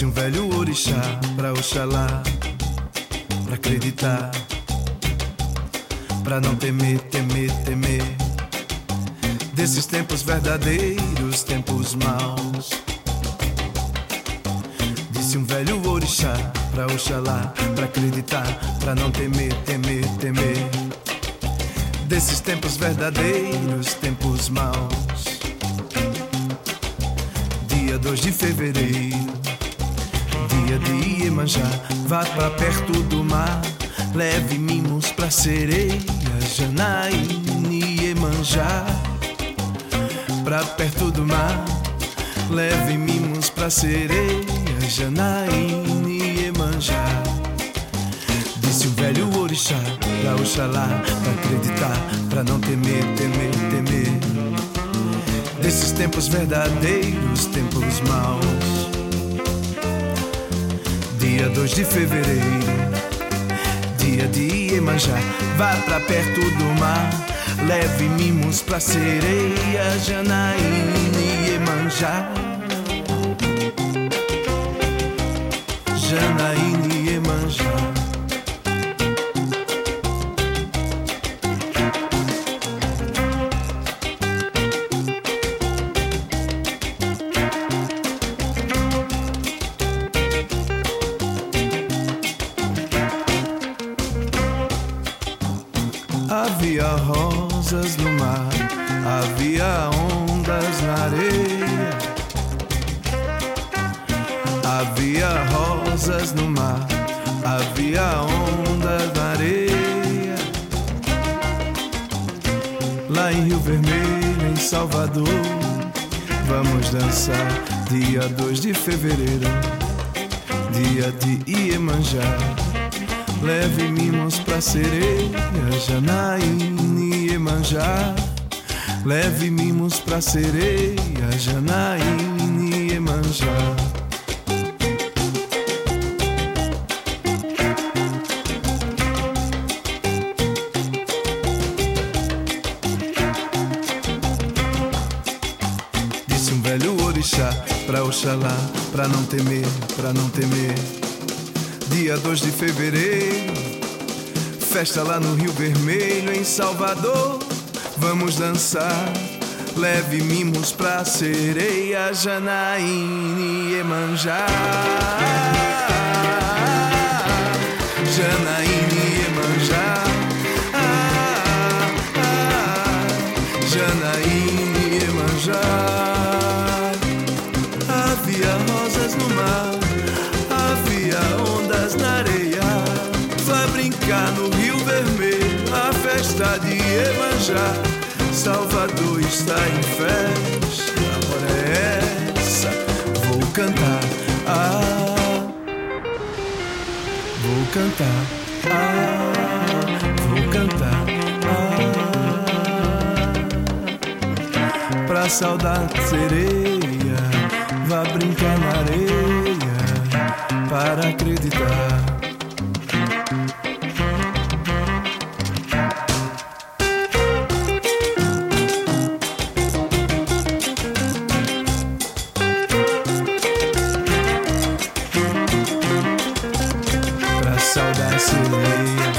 Disse um velho orixá pra Oxalá, pra acreditar, pra não temer, temer, temer desses tempos verdadeiros, tempos maus. Disse um velho orixá pra Oxalá, pra acreditar, pra não temer, temer, temer desses tempos verdadeiros, tempos maus. Dia 2 de fevereiro, dia de Iemanjá, vá pra perto do mar, leve mimos pra sereia, Janaína e Iemanjá. Pra perto do mar, leve mimos pra sereia, Janaína e Iemanjá. Disse o velho orixá pra Oxalá, pra acreditar, pra não temer, temer, temer desses tempos verdadeiros, tempos maus. Dia 2 de fevereiro, dia de Iemanjá, vá pra perto do mar, leve mimos pra sereia, Janaína e Iemanjá. Janaína e Iemanjá. Havia rosas no mar, havia ondas na areia. Havia rosas no mar, havia ondas na areia. Lá em Rio Vermelho, em Salvador, vamos dançar. Dia 2 de fevereiro, dia de Iemanjá, leve mimos pra sereia, Janaína e Iemanjá. Leve mimos pra sereia, Janaína e Iemanjá. Disse um velho orixá pra Oxalá, pra não temer, pra não temer. Dia 2 de fevereiro, festa lá no Rio Vermelho, em Salvador, vamos dançar. Leve mimos pra sereia, Janaína e Iemanjá. Janaína e Iemanjá. Janaína e Iemanjá. Havia rosas no mar, havia ondas na areia. Vai brincar no Rio Vermelho, a festa de Iemanjá. Salvador está em festa, a hora é essa. Vou cantar, vou cantar, vou cantar, pra saudar sereia. Vá brincar na areia, para acreditar. Pra saudar sereia.